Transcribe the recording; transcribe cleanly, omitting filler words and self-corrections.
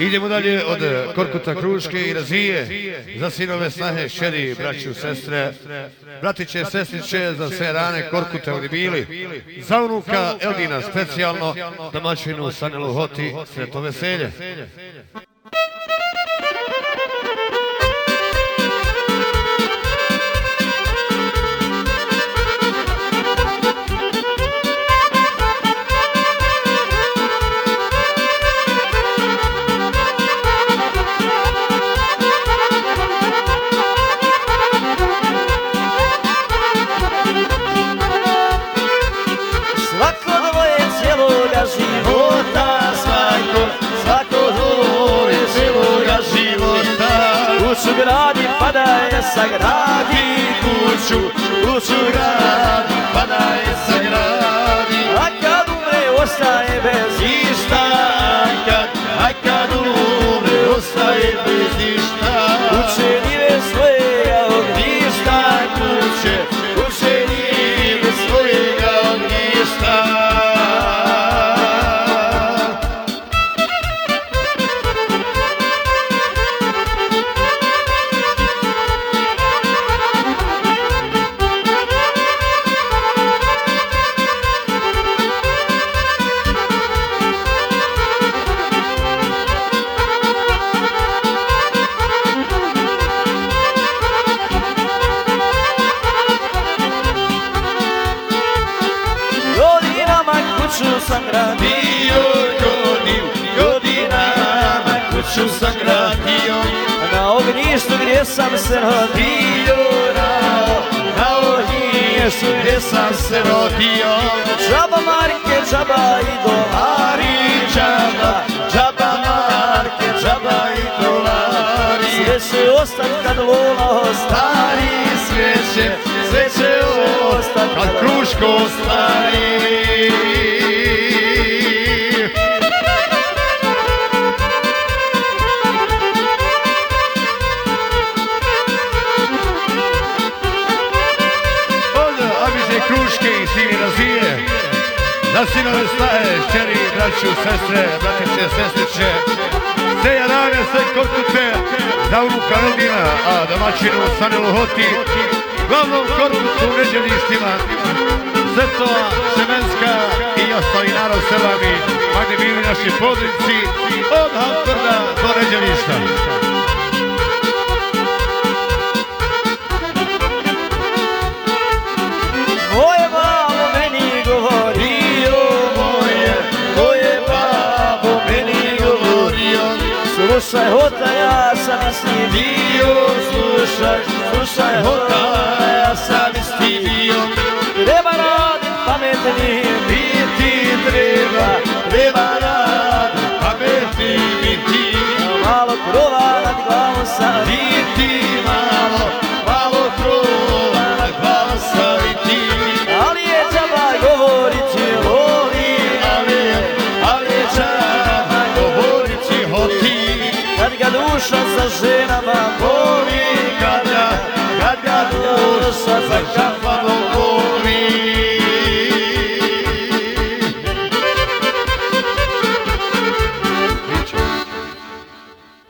Idemo dalje od Korkuta, Kruške i Razije za sinove, snahe, kćeri, braću, sestre, bratiće, sestriće, za sve rane Korkuta ovdje bili, za unuka Eldina specijalno, domaćinu Sanelu Hoti, sretno veselje. Gradi pa da je sagradi kuću, kuću gradi pa da je sagradi. A kad umre ostaje bez išta, a kad umre ostaje bez išta. Kuće nive svojega ognjišta, kuće nive svojega ognjišta. Sam gradio godinama, kuću sam gradio, na ognjištu gdje sam se rodio, na ognjištu gdje sam se rodio. Džaba marke, džaba i dolari, džaba marke, džaba i dolari. Sve će ostat kad Lola ostari, sve će ostat kad Kruško ostari. Kruške i sini Razije, za sinove, snahe, kćeri, braću, sestre, bratiće, sestriće, sve jarane, sve Korkute, za unuka Eldina, a domaćinu Sanelu Hoti, glavnom Korkutu u Neđelištima, Svetova, Semenska i ostali narod selami, pa gdje bili naši podrinci, od Haltvrda do Neđelišta. Slušaj Hota, ja sam isti bio, slušaj Hota, ja sam isti bio. Treba radit pametni biti, treba radit pametni biti. Malo krova nad glavom saviti, malo krova nad glavom saviti. Ali je džaba govoriti Loli, ali je džaba govoriti Hoti. Kad ga duša za ženama